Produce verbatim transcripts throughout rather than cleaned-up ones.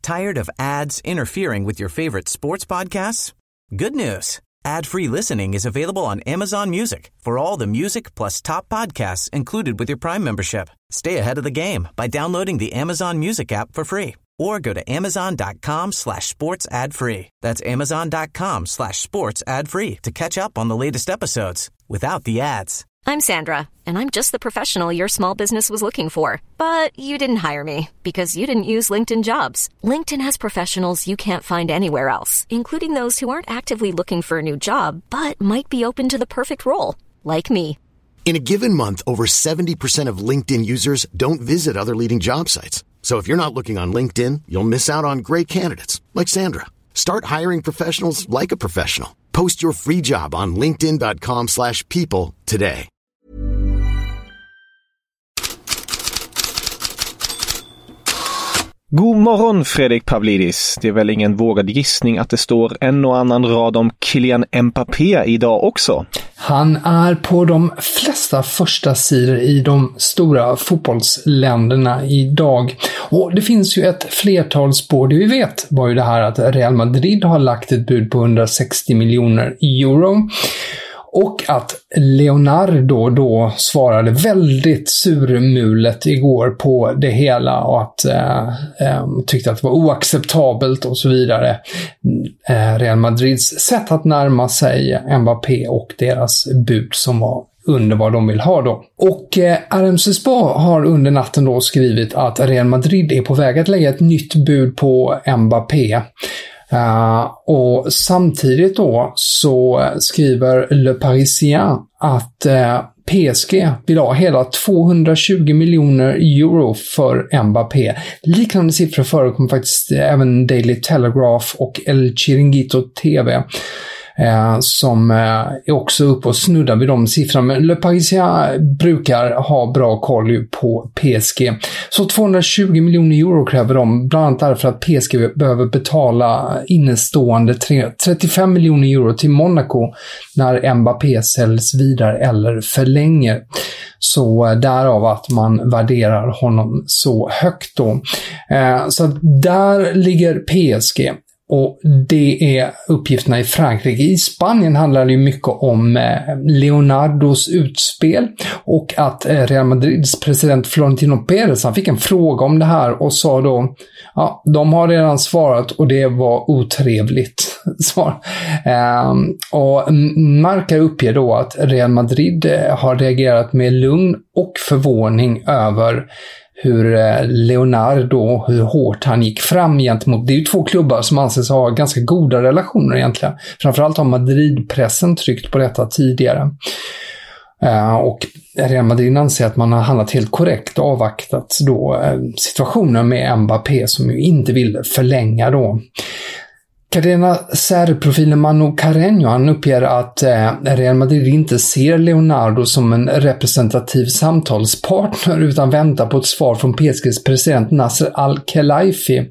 Tired of ads interfering with your favorite sports podcasts? Good news. Ad-free listening is available on Amazon Music for all the music plus top podcasts included with your Prime membership. Stay ahead of the game by downloading the Amazon Music app for free or go to amazon.com slash sports ad free. That's amazon.com slash sports ad free to catch up on the latest episodes without the ads. I'm Sandra, and I'm just the professional your small business was looking for. But you didn't hire me because you didn't use LinkedIn Jobs. LinkedIn has professionals you can't find anywhere else, including those who aren't actively looking for a new job, but might be open to the perfect role, like me. In a given month, over seventy percent of LinkedIn users don't visit other leading job sites. So if you're not looking on LinkedIn, you'll miss out on great candidates, like Sandra. Start hiring professionals like a professional. Post your free job on linkedin.com slash people today. God morgon Fredrik Pavlidis. Det är väl ingen vågad gissning att det står en och annan rad om Kylian Mbappé idag också. Han är på de flesta första sidor i de stora fotbollsländerna idag. Och det finns ju ett flertal spår. Det vi vet var ju det här att Real Madrid har lagt ett bud på hundrasextio miljoner euro. Och att Leonardo då svarade väldigt surmulet igår på det hela och att eh, eh, tyckte att det var oacceptabelt och så vidare. Eh, Real Madrids sätt att närma sig Mbappé och deras bud som var under vad de vill ha då. Och eh, R M C Sport har under natten då skrivit att Real Madrid är på väg att lägga ett nytt bud på Mbappé. Uh, och samtidigt då så skriver Le Parisien att uh, P S G vill ha hela tvåhundratjugo miljoner euro för Mbappé. Liknande siffror förekommer faktiskt även Daily Telegraph och El Chiringuito T V. Eh, som eh, är också uppe och snuddar vid de siffrorna. Men Le Parisien brukar ha bra koll på P S G. Så tvåhundratjugo miljoner euro kräver de, bland annat därför att P S G behöver betala innestående trettiofem miljoner euro till Monaco när Mbappé säljs vidare eller förlänger. Så eh, därav att man värderar honom så högt då. Eh, så där ligger P S G. Och det är uppgifterna i Frankrike. I Spanien handlar det ju mycket om Leonardos utspel och att Real Madrids president Florentino Pérez, han fick en fråga om det här och sa då, ja, de har redan svarat och det var otrevligt svar. Um, och Marca uppger då att Real Madrid har reagerat med lugn och förvåning över hur Leonardo, hur hårt han gick fram gentemot. Det är ju två klubbar som anses ha ganska goda relationer egentligen. Framförallt har Madrid-pressen tryckt på detta tidigare. Uh, och Real Madrid anser att man har handlat helt korrekt och avvaktat då uh, situationen med Mbappé som ju inte vill förlänga då. Cadena Ser-profilen Manu Carreño, han uppger att eh, Real Madrid inte ser Leonardo som en representativ samtalspartner utan väntar på ett svar från P S G:s president Nasser Al-Khelaifi.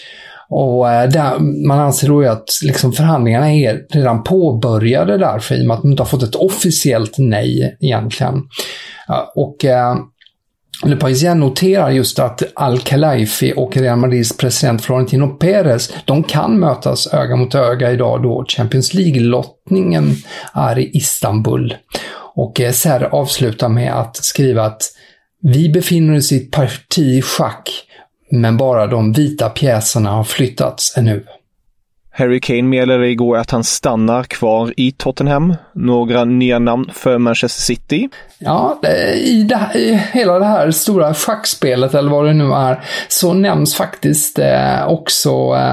Och eh, där, man anser då att liksom, förhandlingarna är redan påbörjade därför i och med att de inte har fått ett officiellt nej egentligen. Ja, och eh, Le Parisien noterar just att Al-Khelaifi och Real Madrids president Florentino Pérez, de kan mötas öga mot öga idag då Champions League-lottningen är i Istanbul. Och Ser avslutar med att skriva att vi befinner oss i ett parti schack, men bara de vita pjäserna har flyttats ännu. Harry Kane meddelade igår att han stannar kvar i Tottenham. Några nya namn för Manchester City. Ja, i, det här, i hela det här stora schackspelet eller vad det nu är så nämns faktiskt eh, också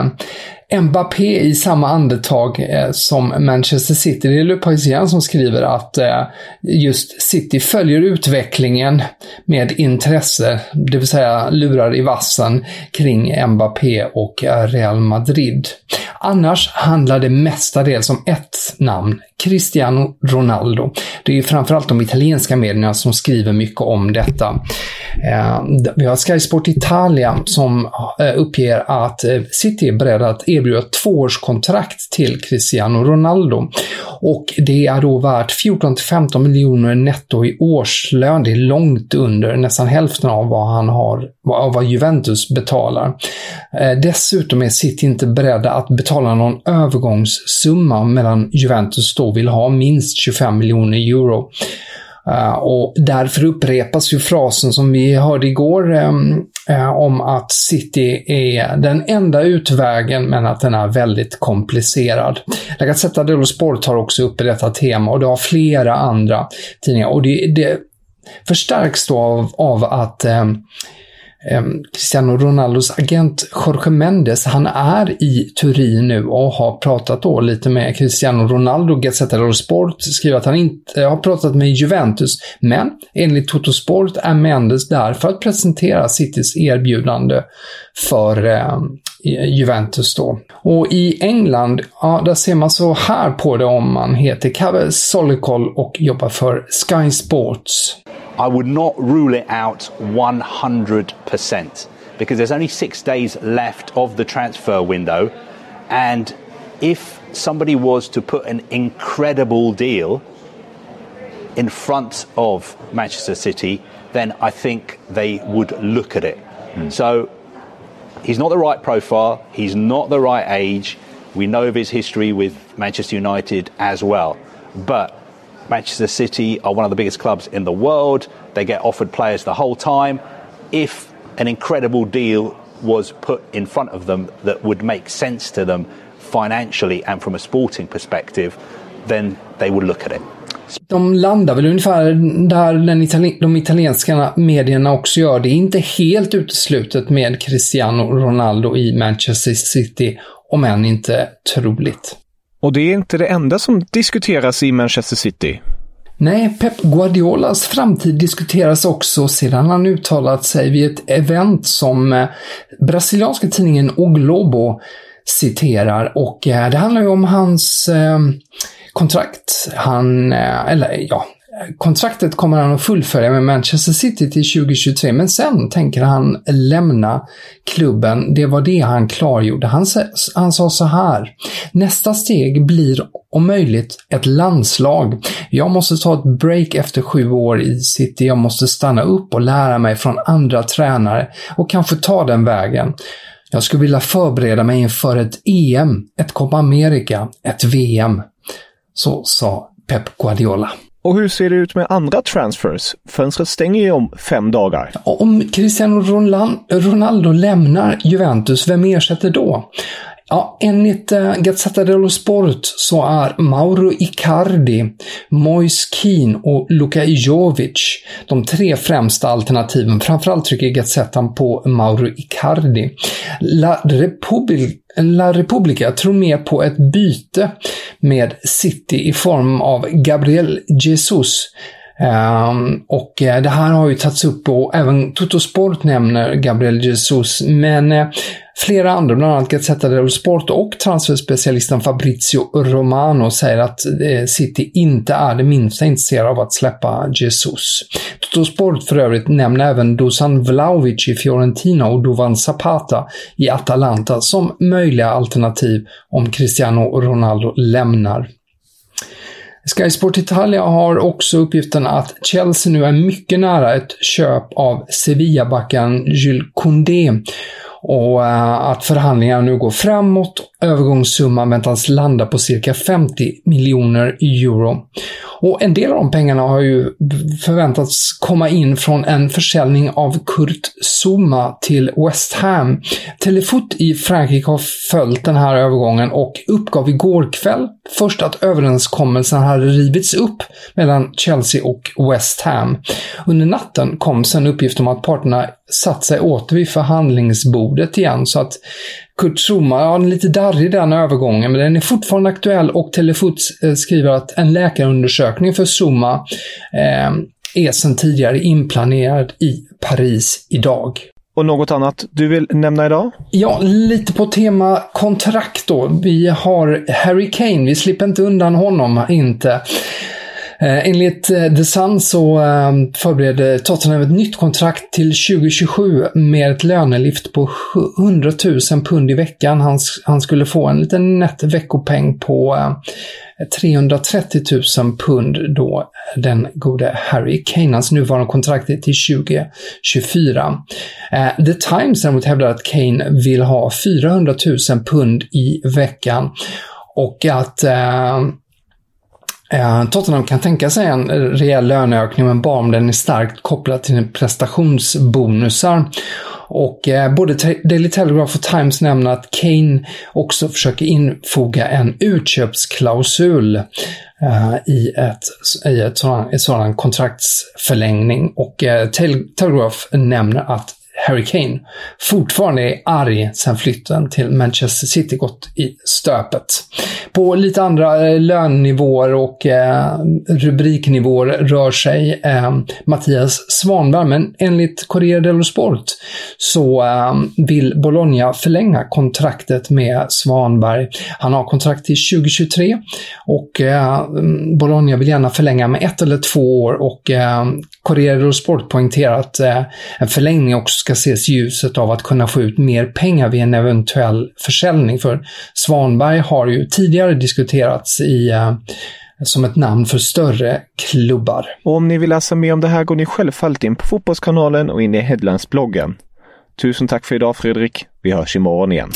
eh, Mbappé i samma andetag eh, som Manchester City. Det är Le Parisien som skriver att eh, just City följer utvecklingen med intresse, det vill säga lurar i vassen kring Mbappé och Real Madrid. Annars handlar det mestadels om ett namn, Cristiano Ronaldo. Det är framförallt de italienska medierna som skriver mycket om detta. Eh, vi har Sky Sport Italia som eh, uppger att eh, City är beredda att erbjuda ett tvåårskontrakt till Cristiano Ronaldo. Och det är då värt fjorton till femton miljoner netto i årslön. Det är långt under nästan hälften av vad han har, av vad Juventus betalar. Eh, dessutom är City inte beredda att betala någon övergångssumma medan Juventus då vill ha minst tjugofem miljoner euro. Uh, och därför upprepas ju frasen som vi hörde igår um, uh, om att City är den enda utvägen men att den är väldigt komplicerad. La Gazzetta dello Sport tar också upp i detta tema och det har flera andra tidningar och det, det förstärks då av, av att um, Um, Cristiano Ronaldos agent Jorge Mendes, han är i Turin nu och har pratat då lite med Cristiano Ronaldo. Gazzetta dello Sport skriver att han inte har pratat med Juventus, men enligt Tuttosport är Mendes där för att presentera Citys erbjudande för um, Juventus då. Och i England, ja, där ser man så här på det om man heter Kave Solikol och jobbar för Sky Sports. I would not rule it out one hundred percent because there's only six days left of the transfer window, and if somebody was to put an incredible deal in front of Manchester City, then I think they would look at it. Mm. So he's not the right profile, he's not the right age. We know of his history with Manchester United as well, but Manchester City are one of the biggest clubs in the world. They get offered players the whole time. If an incredible deal was put in front of them that would make sense to them financially and from a sporting perspective, then they would look at it. De landar väl ungefär där den itali- de italienska medierna också gör. Det är inte helt uteslutet med Cristiano Ronaldo i Manchester City, om än inte troligt. Och det är inte det enda som diskuteras i Manchester City. Nej, Pep Guardiolas framtid diskuteras också sedan han uttalat sig vid ett event som eh, brasilianska tidningen O Globo citerar. Och eh, det handlar ju om hans eh, kontrakt. Han, eh, eller ja... Kontraktet kommer han att fullfölja med Manchester City till tjugo tjugotre, men sen tänker han lämna klubben. Det var det han klargjorde. Han, han sa så här: nästa steg blir om möjligt ett landslag. Jag måste ta ett break efter sju år i City. Jag måste stanna upp och lära mig från andra tränare och kanske ta den vägen. Jag skulle vilja förbereda mig inför ett E M, ett Copa America, ett V M. Så sa Pep Guardiola. Och hur ser det ut med andra transfers? Fönstret stänger ju om fem dagar. Om Cristiano Ronaldo lämnar Juventus, vem ersätter då? Ja, enligt uh, Gazzetta dello Sport så är Mauro Icardi, Moise Kean och Luka Jovic de tre främsta alternativen. Framförallt trycker Gazettan på Mauro Icardi. La, Republi- La Repubblica tror mer på ett byte med City i form av Gabriel Jesus. Um, och uh, det här har ju tagits upp och även Tuttosport nämner Gabriel Jesus, men uh, flera andra, bland annat Gazzetta dello Sport och transferspecialisten Fabrizio Romano säger att uh, City inte är det minsta intresserade av att släppa Jesus. Tuttosport för övrigt nämner även Dusan Vlahovic i Fiorentina och Duvan Zapata i Atalanta som möjliga alternativ om Cristiano Ronaldo lämnar. Sky Sport Italia har också uppgiften att Chelsea nu är mycket nära ett köp av Sevilla-backen Jules Koundé och att förhandlingarna nu går framåt. Övergångssumman väntas landa på cirka femtio miljoner euro. Och en del av de pengarna har ju förväntats komma in från en försäljning av Kurt Zouma till West Ham. Telefoot i Frankrike har följt den här övergången och uppgav igår kväll först att överenskommelsen hade rivits upp mellan Chelsea och West Ham. Under natten kom sen uppgift om att parterna satt sig åter vid förhandlingsbordet igen, så att Kurt Zouma, ja, är lite darrig den övergången, men den är fortfarande aktuell och Telefoot eh, skriver att en läkarundersökning för Zouma eh, är sedan tidigare inplanerad i Paris idag. Och något annat du vill nämna idag? Ja, lite på tema kontrakt då. Vi har Harry Kane, vi slipper inte undan honom, inte. Eh, enligt eh, The Sun så eh, förbereder Tottenham ett nytt kontrakt till tjugo tjugosju med ett lönelift på hundra tusen pund i veckan. Han, han skulle få en liten nätt veckopeng på eh, trehundratrettio tusen pund då, den gode Harry Kane. Hans nuvarande kontrakt är till tjugo tjugofyra. Eh, The Times däremot hävdar att Kane vill ha fyrahundra tusen pund i veckan och att eh, Tottenham kan tänka sig en rejäl löneökning, men bara om den är starkt kopplad till prestationsbonusar. Och eh, både Daily Telegraph och Times nämner att Kane också försöker infoga en utköpsklausul eh, i ett, i ett sådan, ett sådan kontraktsförlängning. Och eh, Telegraph nämner att Harry Kane fortfarande är arg sedan flytten till Manchester City gått i stöpet. På lite andra eh, lönenivåer och eh, rubriknivåer rör sig eh, Mattias Svanberg, men enligt Corriere dello Sport så eh, vill Bologna förlänga kontraktet med Svanberg. Han har kontrakt till tjugo tjugotre och eh, Bologna vill gärna förlänga med ett eller två år, och eh, Corriere dello Sport poängterar att eh, en förlängning också ska ses i ljuset av att kunna få ut mer pengar vid en eventuell försäljning, för Svanberg har ju tidigare diskuterats i, eh, som ett namn för större klubbar. Och om ni vill läsa mer om det här går ni självfallet in på Fotbollskanalen och in i Headlands-bloggen. Tusen tack för idag, Fredrik. Vi hörs imorgon igen.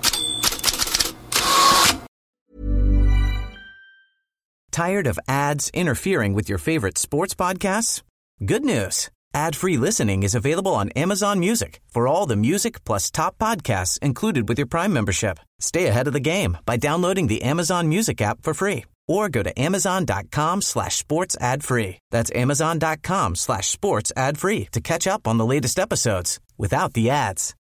Tired of ads interfering with your favorite sports podcasts? Good news. Ad-free listening is available on Amazon Music for all the music plus top podcasts included with your Prime membership. Stay ahead of the game by downloading the Amazon Music app for free or go to amazon.com slash sports ad free. That's amazon.com slash sports ad free to catch up on the latest episodes without the ads.